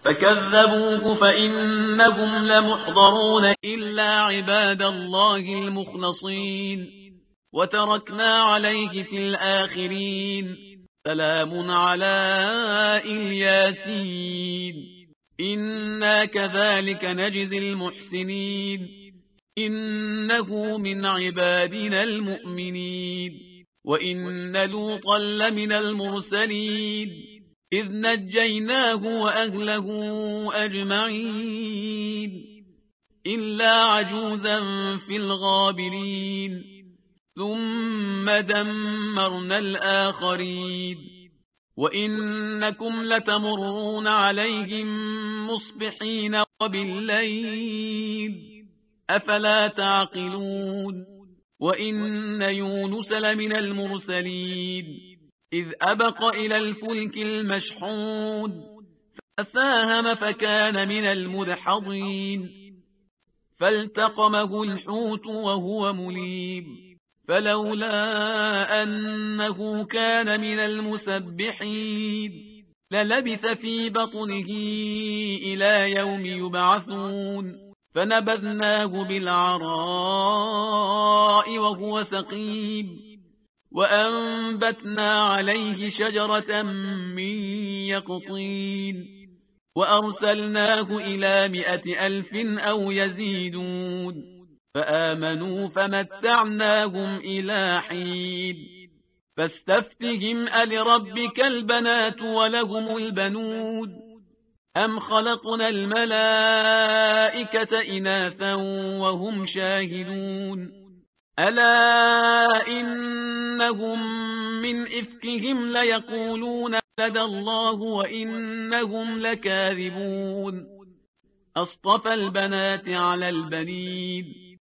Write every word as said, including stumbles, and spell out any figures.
فكذبوه فإنهم لمحضرون إلا عباد الله المخلصين وتركنا عليه في الآخرين سلام على الياسين إنا كذلك نجزي المحسنين إنه من عبادنا المؤمنين وإن لوطا لمن المرسلين إذ نجيناه وأهله أجمعين إلا عجوزا في الغابرين ثم دمرنا الآخرين وإنكم لتمرون عليهم مصبحين وبالليل أفلا تعقلون وإن يونس لمن المرسلين إذ أبق إلى الفلك المشحون فساهم فكان من المدحضين فالتقمه الحوت وهو مليم فلولا أنه كان من المسبحين للبث في بطنه إلى يوم يبعثون فنبذناه بالعراء وهو سقيم وأنبتنا عليه شجرة من يقطين وأرسلناه إلى مائة ألف أو يزيدون فآمنوا فمتعناهم إلى حين فاستفتهم ألربك البنات ولهم البنون أم خلقنا الملائكة إناثا وهم شاهدون ألا إنهم من إفكهم ليقولون لدى الله وإنهم لكاذبون أصطفى البنات على البنين